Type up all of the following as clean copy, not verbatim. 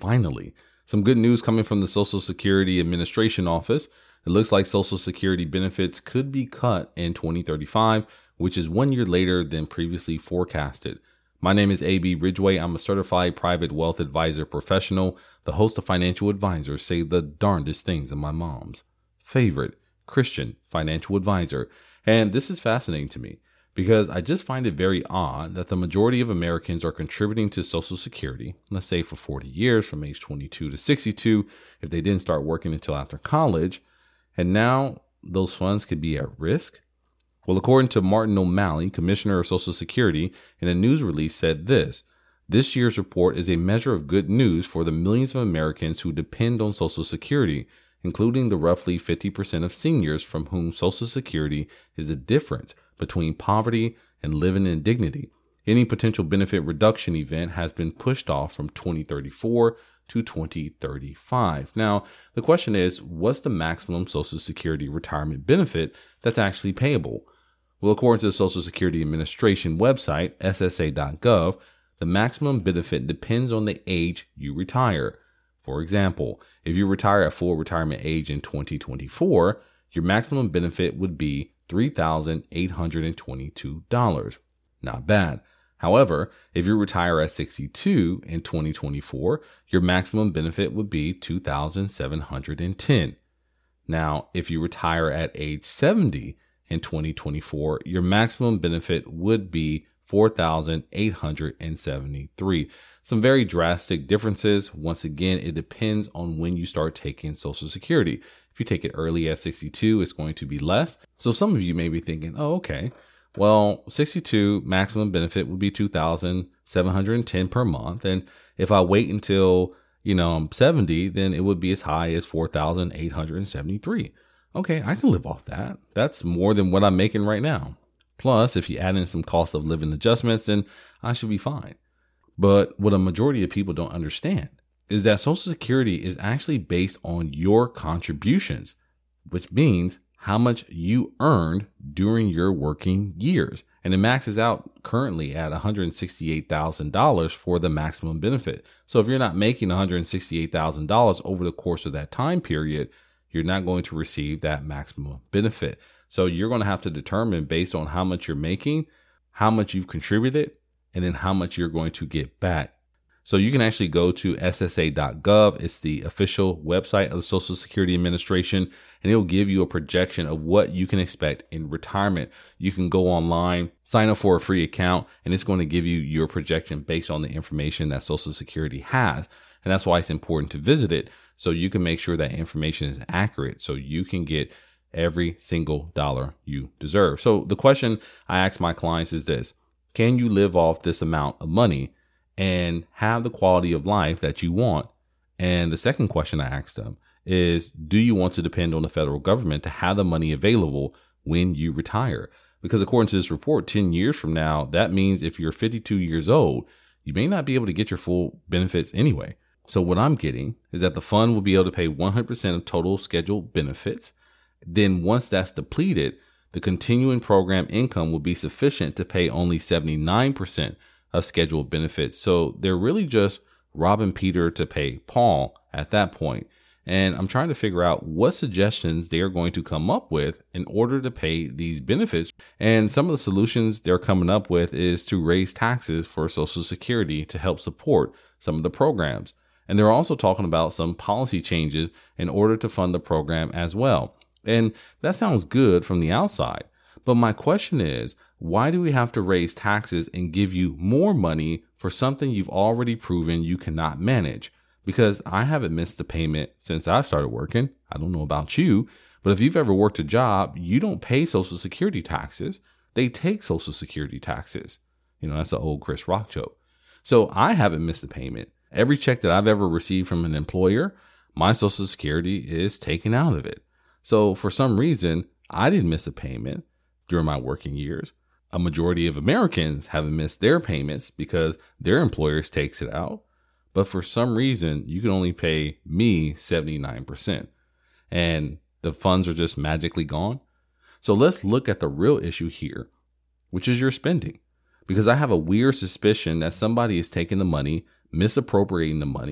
finally. Some good news coming from the Social Security Administration office. It looks like Social Security benefits could be cut in 2035, which is 1 year later than previously forecasted. My name is A.B. Ridgway. I'm a certified private wealth advisor professional, the host of Financial Advisors Say the Darndest Things in my mom's favorite Christian financial advisor. And this is fascinating to me because I just find it very odd that the majority of Americans are contributing to Social Security, let's say for 40 years, from age 22 to 62, if they didn't start working until after college. And now those funds could be at risk. Well, according to Martin O'Malley, Commissioner of Social Security, in a news release said this year's report is a measure of good news for the millions of Americans who depend on Social Security, including the roughly 50% of seniors from whom Social Security is the difference between poverty and living in dignity. Any potential benefit reduction event has been pushed off from 2034 to 2035. Now, the question is, what's the maximum Social Security retirement benefit that's actually payable? Well, according to the Social Security Administration website, ssa.gov, the maximum benefit depends on the age you retire. For example, if you retire at full retirement age in 2024, your maximum benefit would be $3,822. Not bad. However, if you retire at 62 in 2024, your maximum benefit would be $2,710. Now, if you retire at age 70 in 2024, your maximum benefit would be $4,873. Some very drastic differences. Once again, it depends on when you start taking Social Security. If you take it early at 62, it's going to be less. So some of you may be thinking, oh, okay, well, 62 maximum benefit would be $2,710 per month. And if I wait until, I'm 70, then it would be as high as $4,873. Okay, I can live off that. That's more than what I'm making right now. Plus, if you add in some cost of living adjustments, then I should be fine. But what a majority of people don't understand is that Social Security is actually based on your contributions, which means how much you earned during your working years. And it maxes out currently at $168,000 for the maximum benefit. So if you're not making $168,000 over the course of that time period, you're not going to receive that maximum benefit. So you're going to have to determine based on how much you're making, how much you've contributed, and then how much you're going to get back. So you can actually go to ssa.gov. It's the official website of the Social Security Administration, and it'll give you a projection of what you can expect in retirement. You can go online, sign up for a free account, and it's going to give you your projection based on the information that Social Security has. And that's why it's important to visit it so you can make sure that information is accurate so you can get every single dollar you deserve. So the question I ask my clients is this: can you live off this amount of money and have the quality of life that you want? And the second question I ask them is, do you want to depend on the federal government to have the money available when you retire? Because according to this report, 10 years from now, that means if you're 52 years old, you may not be able to get your full benefits anyway. So what I'm getting is that the fund will be able to pay 100% of total scheduled benefits. Then once that's depleted, the continuing program income will be sufficient to pay only 79% of scheduled benefits. So they're really just robbing Peter to pay Paul at that point. And I'm trying to figure out what suggestions they are going to come up with in order to pay these benefits. And some of the solutions they're coming up with is to raise taxes for Social Security to help support some of the programs. And they're also talking about some policy changes in order to fund the program as well. And that sounds good from the outside. But my question is, why do we have to raise taxes and give you more money for something you've already proven you cannot manage? Because I haven't missed a payment since I started working. I don't know about you, but if you've ever worked a job, you don't pay Social Security taxes. They take Social Security taxes. That's an old Chris Rock joke. So I haven't missed a payment. Every check that I've ever received from an employer, my Social Security is taken out of it. So for some reason, I didn't miss a payment during my working years. A majority of Americans haven't missed their payments because their employers takes it out. But for some reason, you can only pay me 79%. And the funds are just magically gone. So let's look at the real issue here, which is your spending. Because I have a weird suspicion that somebody is taking the money, misappropriating the money,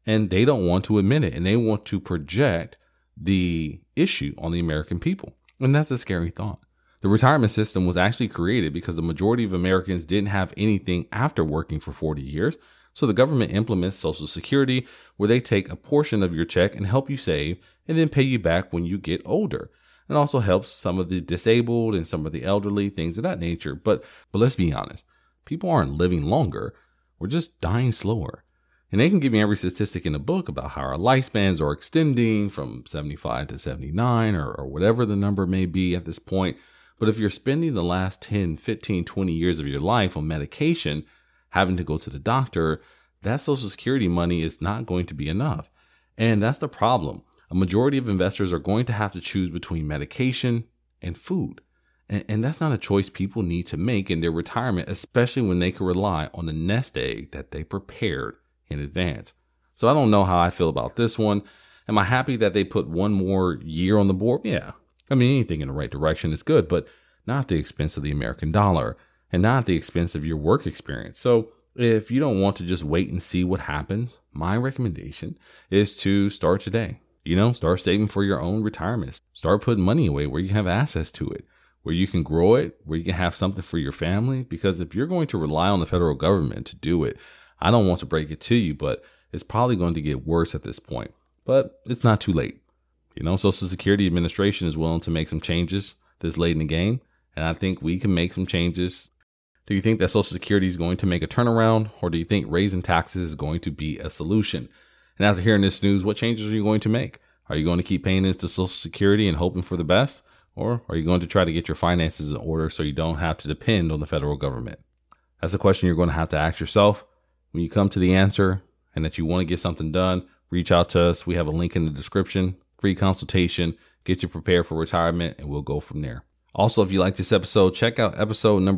And they don't want to admit it, and they want to project the issue on the American people. And that's a scary thought. The retirement system was actually created because the majority of Americans didn't have anything after working for 40 years. So the government implements Social Security, where they take a portion of your check and help you save and then pay you back when you get older. It also helps some of the disabled and some of the elderly, things of that nature. But let's be honest, people aren't living longer. We're just dying slower. And they can give me every statistic in the book about how our lifespans are extending from 75 to 79 or whatever the number may be at this point. But if you're spending the last 10, 15, 20 years of your life on medication, having to go to the doctor, that Social Security money is not going to be enough. And that's the problem. A majority of investors are going to have to choose between medication and food. And that's not a choice people need to make in their retirement, especially when they can rely on the nest egg that they prepared in advance. So I don't know how I feel about this one. Am I happy that they put one more year on the board? Yeah. I mean, anything in the right direction is good, but not at the expense of the American dollar and not at the expense of your work experience. So if you don't want to just wait and see what happens, my recommendation is to start today. Start saving for your own retirement. Start putting money away where you have access to it, where you can grow it, where you can have something for your family. Because if you're going to rely on the federal government to do it, I don't want to break it to you, but it's probably going to get worse at this point. But it's not too late. Social Security Administration is willing to make some changes this late in the game, and I think we can make some changes. Do you think that Social Security is going to make a turnaround, or do you think raising taxes is going to be a solution? And after hearing this news, what changes are you going to make? Are you going to keep paying into Social Security and hoping for the best, or are you going to try to get your finances in order so you don't have to depend on the federal government? That's a question you're going to have to ask yourself. When you come to the answer and that you want to get something done, reach out to us. We have a link in the description. Free consultation, get you prepared for retirement, and we'll go from there. Also, if you like this episode, check out episode number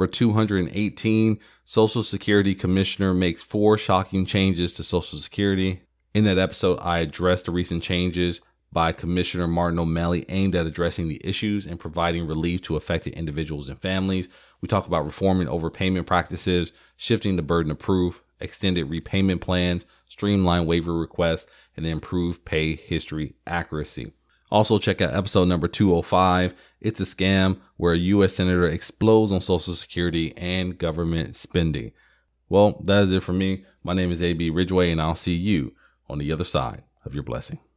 218. Social Security Commissioner makes 4 shocking changes to Social Security. In that episode, I addressed the recent changes by Commissioner Martin O'Malley aimed at addressing the issues and providing relief to affected individuals and families. We talk about reforming overpayment practices, shifting the burden of proof, extended repayment plans, streamlined waiver requests, and improved pay history accuracy. Also, check out episode number 205. It's a scam, where a U.S. Senator explodes on Social Security and government spending. Well, that is it for me. My name is A.B. Ridgway, and I'll see you on the other side of your blessing.